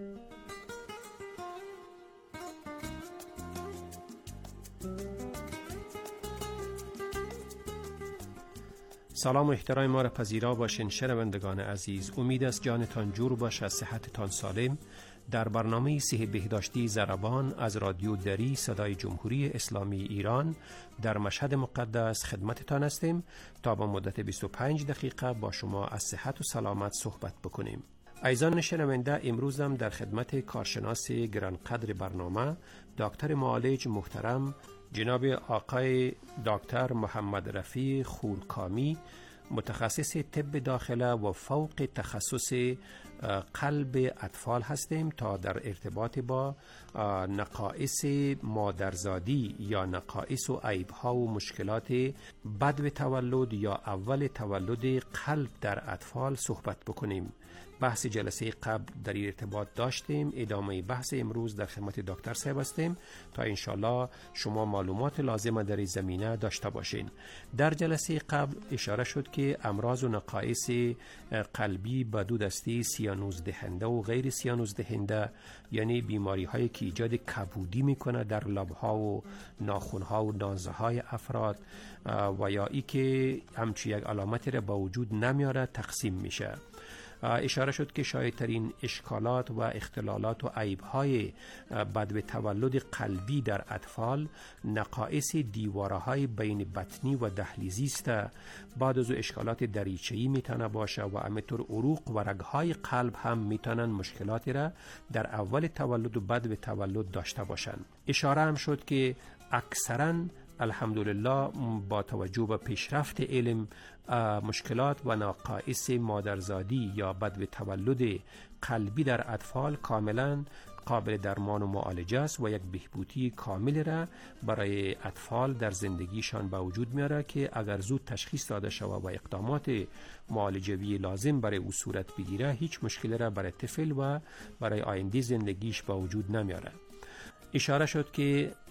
سلام و احترام ما را پذیرا باشین شنوندگان عزیز. امید است جانتان جور باشه، صحتتان سالم. در برنامه صحت بهداشتی ضربان از رادیو دری صدای جمهوری اسلامی ایران در مشهد مقدس خدمتتان هستیم تا با مدت 25 دقیقه با شما از صحت و سلامت صحبت بکنیم. عزیزان شنونده، امروز هم در خدمت کارشناس گرانقدر برنامه دکتر معالج محترم جناب آقای دکتر محمد رفیع خورکامی، متخصص طب داخله و فوق تخصص قلب اطفال هستیم تا در ارتباط با نقائص مادرزادی یا نقائص و عیب‌ها و مشکلات بدو تولد یا اول تولد قلب در اطفال صحبت بکنیم. بحث جلسه قبل در ارتباط داشتیم، ادامه بحث امروز در خدمت دکتر صاحب هستیم تا انشالله شما معلومات لازمه در این زمینه داشته باشین. در جلسه قبل اشاره شد که امراض و نقائص قلبی به دو دسته سیانوز دهنده و غیر سیانوز دهنده، یعنی بیماری هایی که ایجاد کبودی میکنه در لبها و ناخنها و دانزه های افراد و یا ای که همچی یک علامتی را با وجود نمیاره تقسیم میشه. اشاره شد که شایدترین اشکالات و اختلالات و عیب‌های بدو تولد قلبی در اطفال نقائص دیواره‌های بین بطنی و دهلیزی است. بعد از اشکالات دریچه‌ای میتونه باشه و همینطور عروق و رگ‌های قلب هم میتونن مشکلاتی را در اول تولد و بدو تولد داشته باشند. اشاره هم شد که اکثراً الحمدلله با توجه به پیشرفت علم مشکلات و نقائص مادرزادی یا بدو تولد قلبی در اطفال کاملا قابل درمان و معالجه است و یک بهبودی کامل را برای اطفال در زندگیشان به وجود میاره که اگر زود تشخیص داده شود و اقدامات معالجوی لازم برای او صورت بگیره هیچ مشکلی را برای طفل و برای آینده زندگیش به وجود نمیاره. اشاره شد که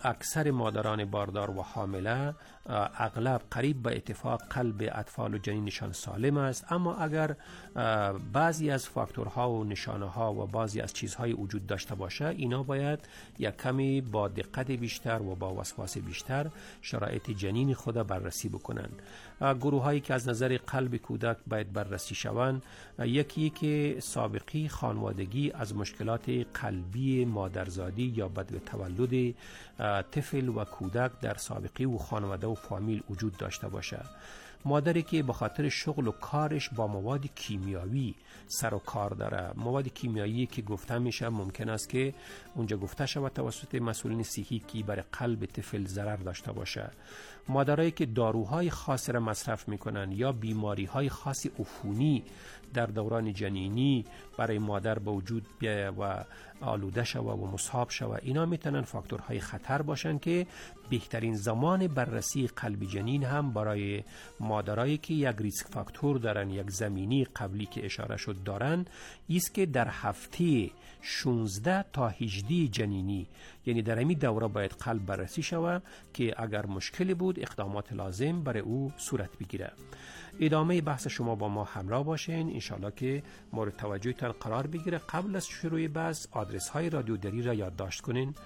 اکثر مادران باردار و حامله اغلب قریب به اتفاق قلب اطفال و جنینشان سالم است، اما اگر بعضی از فاکتورها و نشانه ها و بعضی از چیزهای وجود داشته باشه، اینا باید یک کمی با دقت بیشتر و با وسواس بیشتر شرایط جنین خود بررسی بکنند. گروه هایی که از نظر قلب کودک باید بررسی شوند، یکی که سابقی خانوادگی از مشکلات قلبی مادرزادی یا بعد تولد طفل و کودک در سابقی و خانواده و فامیل وجود داشته باشه. مادری که به خاطر شغل و کارش با مواد کیمیایی سر و کار داره، مواد کیمیایی که گفته میشه ممکن است که اونجا گفته شود توسط مسئولین صحی که برای قلب طفل ضرر داشته باشه. مادرایی که داروهای خاص را مصرف میکنن یا بیماریهای خاص عفونی در دوران جنینی برای مادر به وجود بیاید و آلوده شود و مصاب شود، اینا میتونن فاکتورهای خطر باشن که بهترین زمان بررسی قلب جنین هم برای مادرایی که یک ریسک فاکتور دارن، یک زمینی قبلی که اشاره شد دارن، است که در هفته 16 تا 18 جنینی، یعنی در این دوره باید قلب بررسی شود که اگر مشکلی بود اقدامات لازم برای او صورت بگیره. ادامه بحث شما با ما همراه باشین، انشالله که مورد توجهتان قرار بگیره. قبل از شروع بحث آدرس های رادیو دری را یادداشت کنین: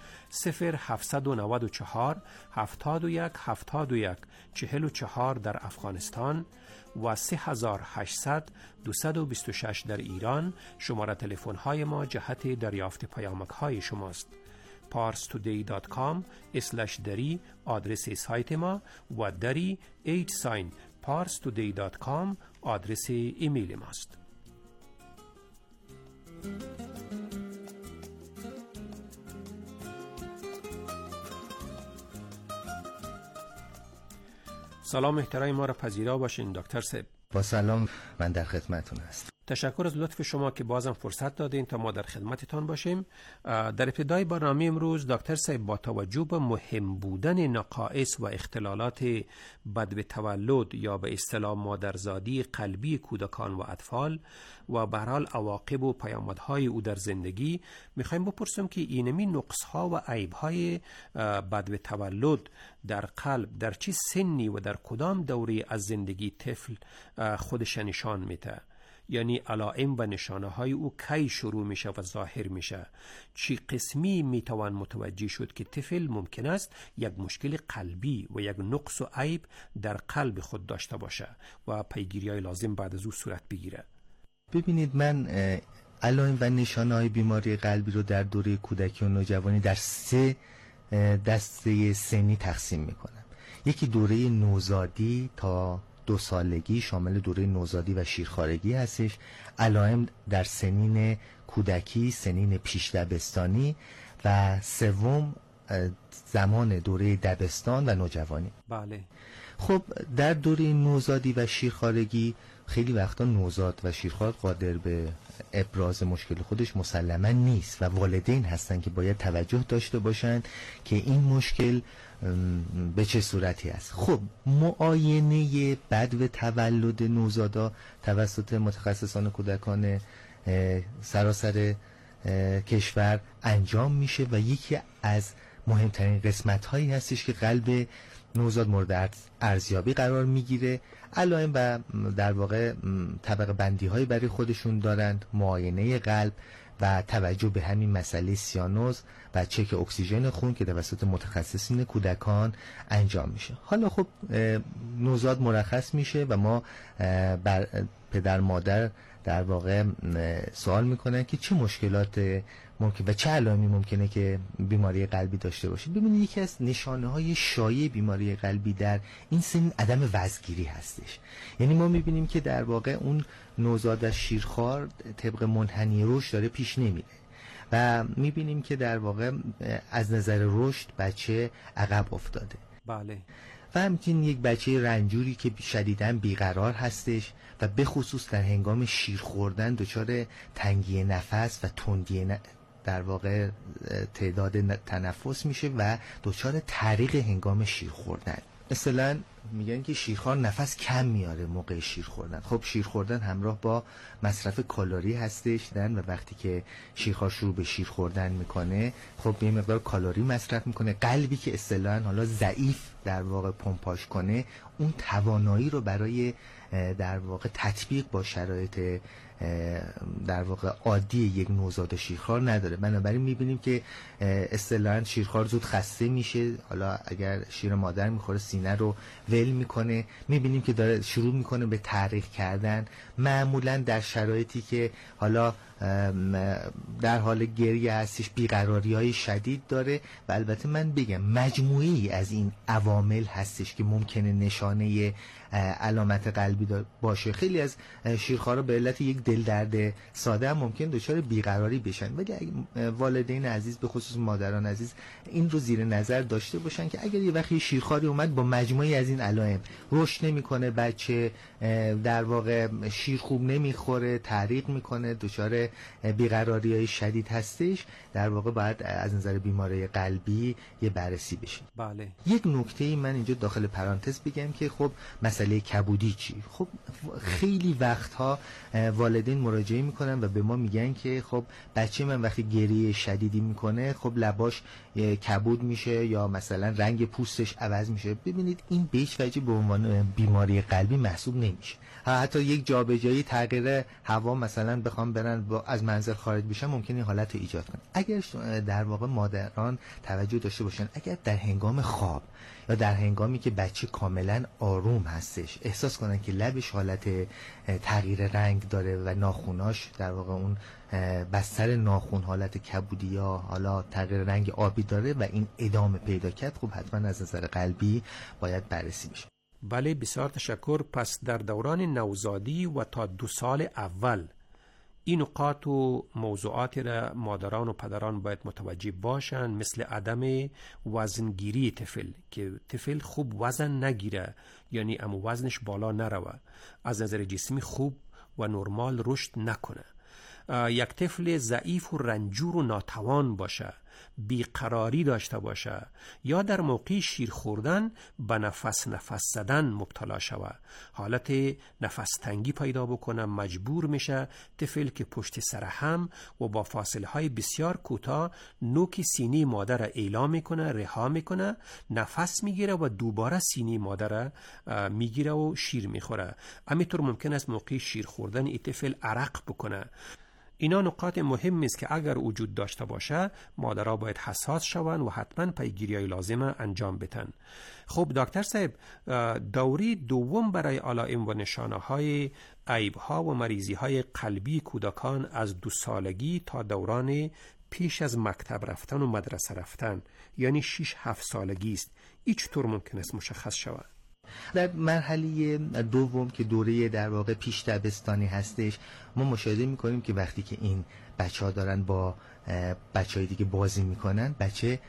0794 71 71 44 در افغانستان و 3800 226 در ایران. شماره تلفن های ما جهت دریافت پیامک های شماست. parstoday.com/dari آدرس سایت ما و dari parstoday.com آدرس ایمیل ماست. سلام، احترام ما را پذیرا باشین دکتر صاحب. با سلام، من در خدمتتون هستم. تشکر از لطف شما که بازم فرصت دادین تا ما در خدمتتان باشیم. در ابتدای برنامه امروز دکتر صاحب با توجه به مهم بودن نقائص و اختلالات بعد به تولد یا به اصطلاح مادرزادی قلبی کودکان و اطفال و به هر حال عواقب و پیامدهای او در زندگی، میخوایم بپرسیم که اینمی نقصها و عیبهای بعد به تولد در قلب در چه سنی و در کدام دوره از زندگی طفل خودش نشان میده؟ یعنی علائم و نشانه های او کی شروع میشه و ظاهر میشه؟ چی قسمی میتوان متوجه شد که طفل ممکن است یک مشکل قلبی و یک نقص و عیب در قلب خود داشته باشه و پیگیری های لازم بعد از او صورت بگیره؟ ببینید، من علائم و نشانه های بیماری قلبی رو در دوره کودکی و نوجوانی در 3 دسته سنی تقسیم میکنم. یکی دوره نوزادی تا 2 سالگی، شامل دوره نوزادی و شیرخوارگی هستش. علائم در سنین کودکی، سنین پیش دبستانی و سوم زمان دوره دبستان و نوجوانی. بله. خب در دوره نوزادی و شیرخوارگی خیلی وقتا نوزاد و شیرخوار قادر به ابراز مشکل خودش مسلما نیست و والدین هستن که باید توجه داشته باشن که این مشکل به چه صورتی است. خب معاینه بعد به تولد نوزادا توسط متخصصان کودکان سراسر کشور انجام میشه و یکی از مهمترین قسمت هایی هستش که قلب نوزاد مورد ارزیابی قرار میگیره. علائم و در واقع طبقه بندی هایی برای خودشون دارند: معاینه قلب و توجه به همین مسئله سیانوز و چک اکسیژن خون که توسط متخصصین کودکان انجام میشه. حالا خب نوزاد مرخص میشه و ما بر پدر مادر در واقع سوال میکنن که چه مشکلات ممکن و چه علائمی ممکنه که بیماری قلبی داشته باشه. ببینید، یکی از نشانه های شایع بیماری قلبی در این سن عدم وزنگیری هستش. یعنی ما میبینیم که در واقع اون نوزاد و شیرخوار طبق منحنی رشد داره پیش نمیره و میبینیم که در واقع از نظر رشد بچه عقب افتاده. بله. و همچنین یک بچه رنجوری که شدیداً بیقرار هستش و به خصوص در هنگام شیر خوردن دچار تنگی نفس و تندی در واقع تعداد تنفس میشه و دچار تعریق هنگام شیر خوردن. مثلا میگن که شیرخوار نفس کم میاره موقع شیر خوردن. خب شیر خوردن همراه با مصرف کالری هستش و وقتی که شیرخوار شروع به شیر خوردن میکنه خب یه مقدار کالری مصرف میکنه. قلبی که اصطلاحاً حالا ضعیف در واقع پمپاژ کنه اون توانایی رو برای در واقع تطبیق با شرایط در واقع عادی یک نوزاد شیرخوار نداره. بنابراین میبینیم که اصطلاحاً شیرخوار زود خسته میشه. حالا اگر شیر مادر میخوره سینه رو ول میکنه، میبینیم که داره شروع میکنه به تعریق کردن، معمولاً در شرایطی که حالا در حال گریه هستش، بیقراری های شدید داره. و البته من بگم مجموعی از این عوامل هستش که ممکنه نشانه علامت قلبی باشه. خیلی از شیرخوارا به علت یک دل درد ساده هم ممکن دچار بیقراری بشن، ولی والدین عزیز به خصوص مادران عزیز این رو زیر نظر داشته باشن که اگر یه وقتی شیرخواری اومد با مجموعی از این علائم، رشد نمیکنه بچه، در واقع شیر خوب نمیخوره، تعریق میکنه، دچار بیقراری‌های شدید هستش، در واقع باید از نظر بیماری قلبی یه بررسی بشه. بله. یک نکته من اینجا داخل پرانتز بگم که خب مسئله کبودی چی؟ خب خیلی وقتها والدین مراجعه میکنن و به ما میگن که خب بچه من وقتی گریه شدیدی میکنه خب لباش کبود میشه یا مثلا رنگ پوستش عوض میشه. ببینید این به هیچ وجه به عنوان بیماری قلبی محسوب نمیشه. حتی یک جابجایی تغییر هوا مثلا بخوام برن از منزل خارج بشن ممکنه این حالت رو ایجاد کنه. اگر در واقع مادران توجه داشته باشن، اگر در هنگام خواب یا در هنگامی که بچه کاملا آروم هستش احساس کنن که لبش حالت تغییر رنگ داره و ناخوناش در واقع اون بستر ناخون حالت کبودی یا حالا تغییر رنگ آبی داره و این ادامه پیدا کرد، خب حتما از نظر قلبی باید بررسی بشه. بله، بسیار تشکر. پس در دوران نوزادی و تا 2 سال اول این نقاط و موضوعاتی را مادران و پدران باید متوجه باشند، مثل عدم وزنگیری طفل، که طفل خوب وزن نگیره، یعنی امو وزنش بالا نروه، از نظر جسمی خوب و نرمال رشد نکنه. یک طفل ضعیف و رنجور و ناتوان باشه، بیقراری داشته باشه یا در موقع شیر خوردن به نفس زدن مبتلا شوه، حالت نفس تنگی پیدا بکنه، مجبور میشه طفل که پشت سر هم و با فاصله های بسیار کوتاه نوک سینه مادر را اعلام میکنه، رها میکنه، نفس میگیره و دوباره سینه مادر را میگیره و شیر میخوره. همینطور ممکن است موقع شیر خوردن این طفل عرق بکنه. اینا نکات مهم است که اگر وجود داشته باشه مادرها باید حساس شوند و حتما پیگیری‌های لازمه انجام بدن. خب دکتر صاحب، دوره دوم برای علائم و نشانه‌های عیب‌ها و مریضی‌های قلبی کودکان از 2 سالگی تا دوران پیش از مکتب رفتن و مدرسه رفتن، یعنی 6-7 سالگی است. این چطور ممکن است مشخص شود؟ در مرحله دوم که دوره در واقع پیش دبستانی هستش، ما مشاهده میکنیم که وقتی که این بچه‌ها دارن با بچه‌های دیگه بازی میکنن، بچه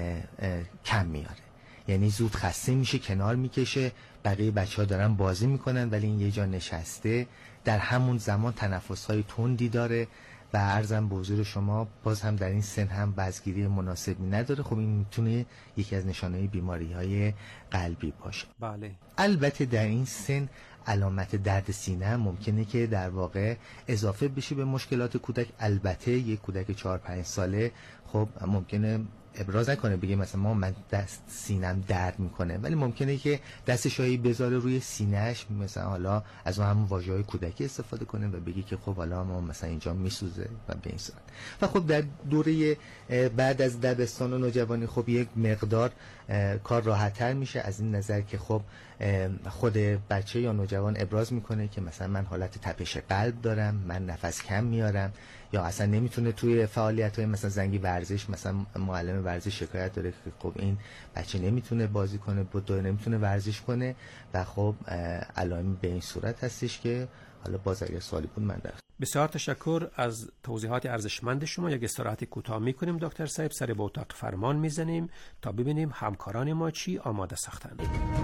کم میاره، یعنی زود خسته میشه، کنار میکشه، بقیه بچه‌ها دارن بازی میکنن ولی این یه جا نشسته، در همون زمان تنفس‌های تندی داره و عرضم به حضور شما باز هم در این سن هم وزنگیری مناسبی نداره. خب این میتونه یکی از نشانه‌های بیماری‌های قلبی باشه. بله. البته در این سن علامت درد سینه هم ممکنه که در واقع اضافه بشه به مشکلات کودک. البته یک کودک 4-5 ساله خب ممکنه ابراز نکنه، بگه مثلا من دست سینم درد میکنه، ولی ممکنه که دستش هایی بذاره روی سینهش، مثلا حالا از همون واژه‌های کودکی استفاده کنه و بگه که خب حالا ما مثلا اینجا میسوزه و به این صورت. و خب در دوره بعد از دبستان و نوجوانی خب یک مقدار کار راحت‌تر میشه از این نظر که خب خود بچه یا نوجوان ابراز میکنه که مثلا من حالت تپش قلب دارم، من نفس کم میارم، یا اصلا نمیتونه توی فعالیت‌های مثلا زنگی ورزش، مثلا معلم ورزش شکایت داره که خب این بچه نمیتونه بازی کنه، نمیتونه ورزش کنه و خب علائم به این صورت هستش که حالا باز اگر سوالی بود من در. بسیار تشکر از توضیحات ارزشمند شما. یک استراحت کوتاه میکنیم دکتر صاحب، سر به اتاق فرمان میزنیم تا ببینیم همکاران ما چی آماده ساختند.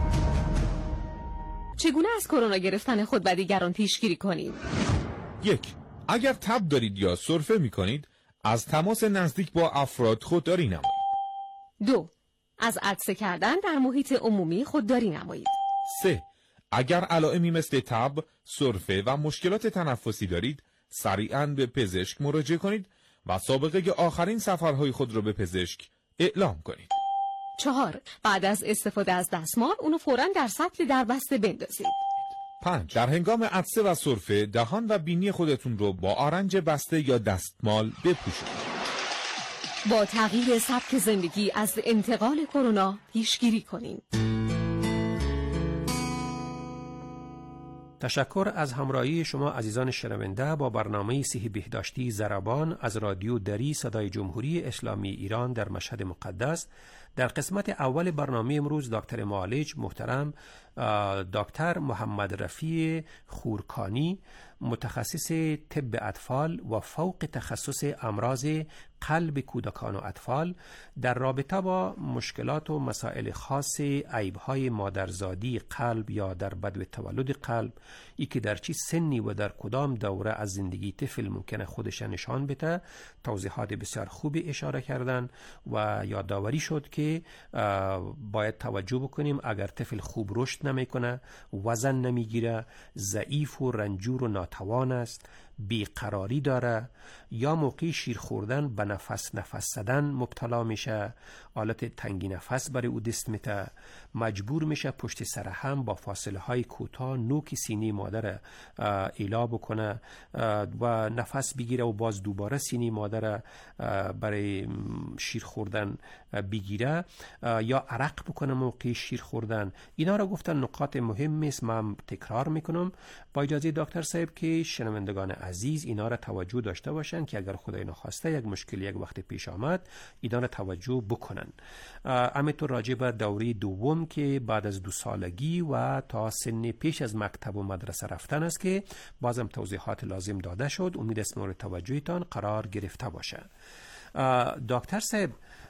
چگونه از کرونا گرفتن خود و دیگران پیشگیری کنیم؟ 1. اگر تب دارید یا سرفه میکنید از تماس نزدیک با افراد خودداری نمایید. 2. از عطسه کردن در محیط عمومی خودداری نمایید. 3. اگر علائمی مثل تب، سرفه و مشکلات تنفسی دارید، سریعاً به پزشک مراجعه کنید و سابقه آخرین سفرهای خود را به پزشک اعلام کنید. 4. بعد از استفاده از دستمال اونو فوراً در سطل دربسته بندازید. 5. در هنگام عطسه و سرفه دهان و بینی خودتون رو با آرنج بسته یا دستمال بپوشونید. با تغییر سبک زندگی از انتقال کرونا پیشگیری کنید. تشکر از همراهی شما عزیزان شنونده با برنامه صحی بهداشتی ضربان از رادیو دری صدای جمهوری اسلامی ایران در مشهد مقدس. در قسمت اول برنامه امروز دکتر معالج محترم دکتر محمد رفیع خورکانی، متخصص طب اطفال و فوق تخصص امراض قلب کودکان و اطفال، در رابطه با مشکلات و مسائل خاص عیب‌های مادرزادی قلب یا در بدو تولد قلب، ای که در چی سنی و در کدام دوره از زندگی طفل ممکنه خودش نشان بده، توضیحات بسیار خوبی اشاره کردن و یادآوری شد که باید توجه بکنیم اگر طفل خوب رشد نمیکنه، وزن نمیگیره، ضعیف و رنجور و ناتوان است، بیقراری داره یا موقع شیر خوردن به نفس زدن مبتلا میشه، حالت تنگی نفس برای او دست میته، مجبور میشه پشت سر هم با فاصله های کوتاه نوک سینه مادر ایلا بکنه و نفس بگیره و باز دوباره سینه مادر برای شیر خوردن بگیره یا عرق بکنه موقع شیر خوردن. اینا را گفتن نقاط مهم است. من تکرار میکنم با اجازه دکتر صاحب که شنوندگان عزیز اینا را توجه داشته باشن که اگر خدای نخواسته یک مشکل یک وقت پیش آمد اینا را توجه بکنن. همینطور راجع به دوره دوم که بعد از 2 سالگی و تا سن پیش از مکتب و مدرسه رفتن است که بازم توضیحات لازم داده شد. امید است مورد توجهتان قرار گرفته باشه. دکتر صاحب،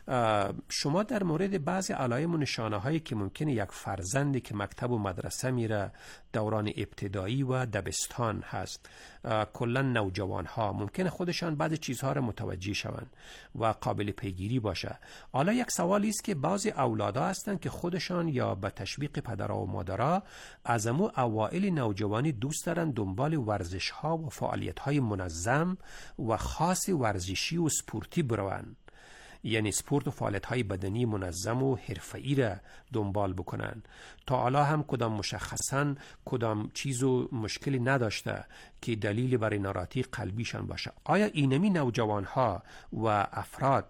شما در مورد بعضی علائم و نشانه هایی که ممکنه یک فرزندی که مکتب و مدرسه میره، دوران ابتدایی و دبستان هست، کلا نوجوان ها ممکنه خودشان بعضی چیزها را متوجه شوند و قابل پیگیری باشه. حالا یک سوالی است که بعضی اولادا هستند که خودشان یا به تشویق پدرها و مادرها از امو اوائل نوجوانی دوست دارن دنبال ورزش ها و فعالیت های منظم و خاص ورزشی و سپورتی بروند، یعنی سپورت و فعالیت‌های بدنی منظم و حرفه‌ای را دنبال بکنن. تا حالا هم کدام مشخصاً کدام چیزو مشکلی نداشته که دلیل برای ناراحتی قلبیشان باشه. آیا اینمی نوجوان‌ها و افراد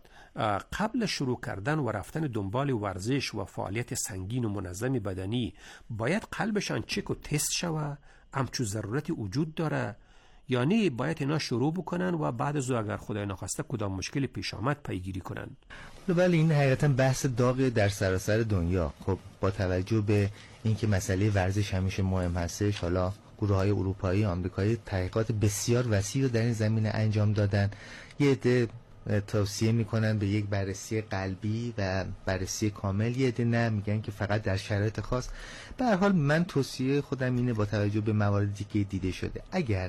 قبل شروع کردن و رفتن دنبال ورزش و فعالیت سنگین و منظم بدنی باید قلبشان چک و تست شوه؟ همچو ضرورتی وجود داره؟ یعنی باید اینا شروع بکنن و بعد از اگر خدای نخواسته کدام مشکل پیش آمد پیگیری کنن؟ بله، این حقیقتا بحث داغ در سراسر دنیا. خب با توجه به اینکه مسئله ورزش همیشه مهم هستش، حالا گروه‌های اروپایی، آمریکایی تحقیقات بسیار وسیع رو در این زمینه انجام دادن. یه عده توصیه میکنن به یک بررسی قلبی و بررسی کامل، یه عده نه، میگن که فقط در شرایط خاص. به هر حال من توصیه خودم اینه با توجه به مواردی که دیده شده، اگر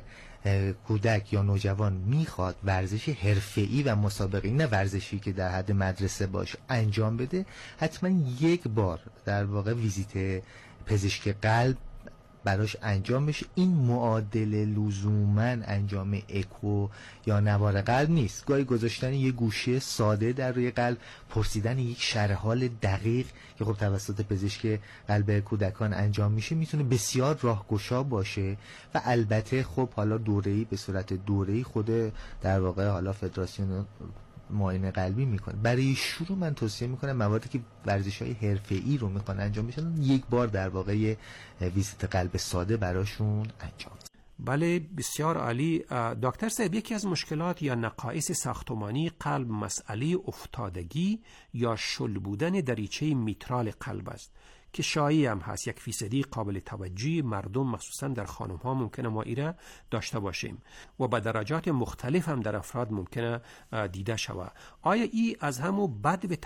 کودک یا نوجوان میخواد ورزش حرفه‌ای و مسابقه‌ای، نه ورزشی که در حد مدرسه باشه، انجام بده، حتما یک بار در واقع ویزیت پزشک قلب براش انجام بشه. این معادل لزوماً انجام اکو یا نوار قلب نیست. گاهی گذاشتن یه گوشه ساده در روی قلب، پرسیدن یک شرح حال دقیق که خب توسط پزشک قلب کودکان انجام میشه، میتونه بسیار راهگشا باشه و البته خب حالا دوره‌ای به صورت دوره‌ای خود در واقع حالا فدراسیون معاینه قلبی میکنه. برای شروع من توصیه میکنم مواردی که ورزش‌های حرفه‌ای رو میخوان انجام بشن، یک بار در واقع ویزیت قلب ساده براشون انجام. بله، بسیار عالی. دکتر صاحب، یکی از مشکلات یا نقایص ساختمانی قلب مسئله افتادگی یا شل بودن دریچه میترال قلب است که شایع هم هست. 1% قابل توجهی مردم مخصوصا در خانم ها ممکنه ما ایره داشته باشیم و به درجات مختلف هم در افراد ممکنه دیده شود. آیا ای از همو بد به